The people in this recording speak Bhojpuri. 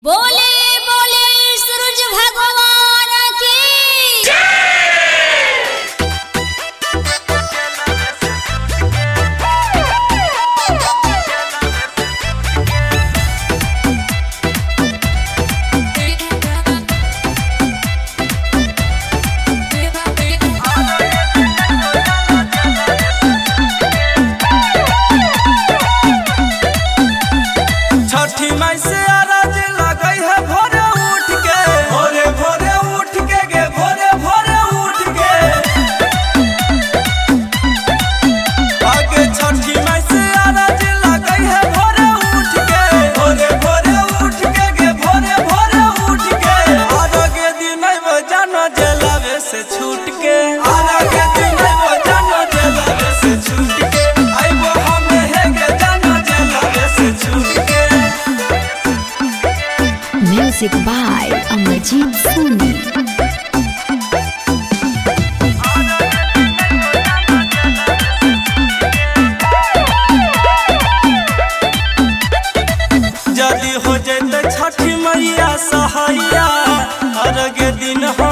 बोले बोले सूरज भगवान की छठी माई से आरज लगई है भोरे उठ के भोरे भोरे उठ के गे भोरे भोरे उठ के आगे छठी माई से आरज लगई है भोरे उठ के भोरे भोरे उठ के गे भोरे भोरे उठ के आगे दिन वो जानो जलावे से छूट के आगे दिन वो जानो जलावे से छूट के आइबो हमें है गे जानो जलावे से छूट के। Music by Amarjeet Soni. जदी हो जैते छठी मैया सहाया अर्घ दिन हो